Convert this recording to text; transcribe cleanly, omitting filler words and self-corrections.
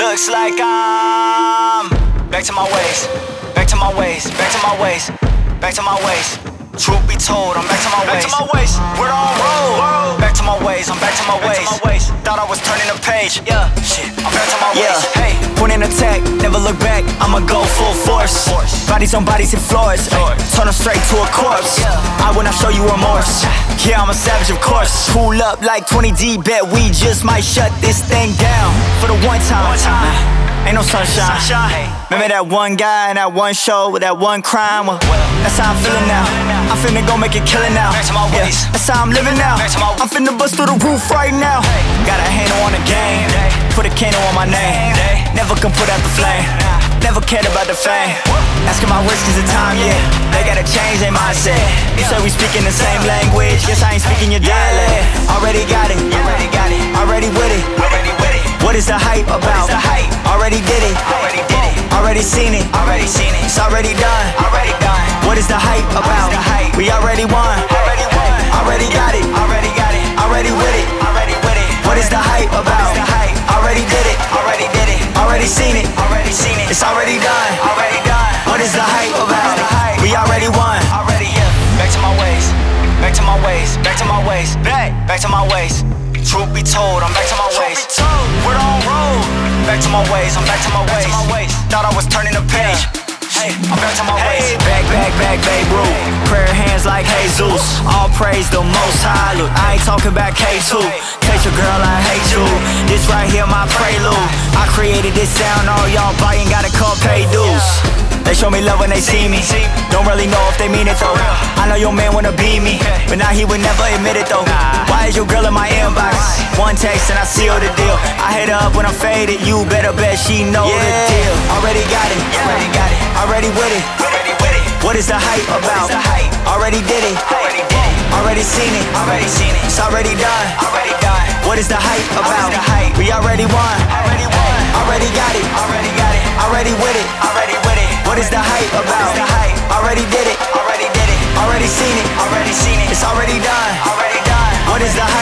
Looks like I'm back to my ways, back to my ways, back to my ways, back to my ways. Truth be told, I'm back to my ways. Back to my ways. We're on road. Back to my ways. I'm back to my ways. Thought I was turning a page. Yeah. Shit. I'm back to my ways. Hey. Point and attack. Never look back. I'ma go full force. Bodies on bodies hit floors. Turn them straight to a corpse. I will not show you remorse. Yeah, I'm a savage, of course. Pull up like 20 deep. Bet we just might shut this thing down for the one time. Ain't no sunshine. Remember that one guy in that one show with that one crime? Well, that's how I'm feeling now. I'm finna go make a killing now. Yeah, that's how I'm living now. I'm finna bust through the roof right now. Got a handle on the game. Put a candle on my name. Never can put out the flame. Never cared about the fame. Asking my risk is the time, yeah. They gotta change their mindset. You say we speaking the same language. Guess I ain't speaking your dialect. Already got it. Already with it. What is the hype about? Already did it. Already seen it. It's already done. What is the hype about? We already won. Already got it. Already with it. What is the hype about? Already did it. Already seen it. It's already done. What is the hype about? We already won. Back to my ways. Back to my ways. Back to my ways. Back to my ways. Truth be told, I'm back to my ways. We're on road. Back to my ways, I'm back to my ways. Thought I was turning a page. Hey, I'm back to my ways. Back, Babe Ruth. Prayer hands like Jesus. All praise the Most High. Look, I ain't talking about K2. Taste your girl, I hate you. This right here, my prelude. I created this sound, all y'all buying gotta come pay dues. They show me love when they see me. Don't really know if they mean it though. I know your man wanna be me, but now he would never admit it though. Why is your girl in my inbox? One text and I seal the deal. I hit her up when I'm faded. You better bet she know the deal. Already got it. Already with it. What is the hype about? Already did it. Already seen it. It's already done. What is the hype about? We already won. Already got it. Already with it. What is the hype about? Already did it. Already seen it. It's already done. What is the hype?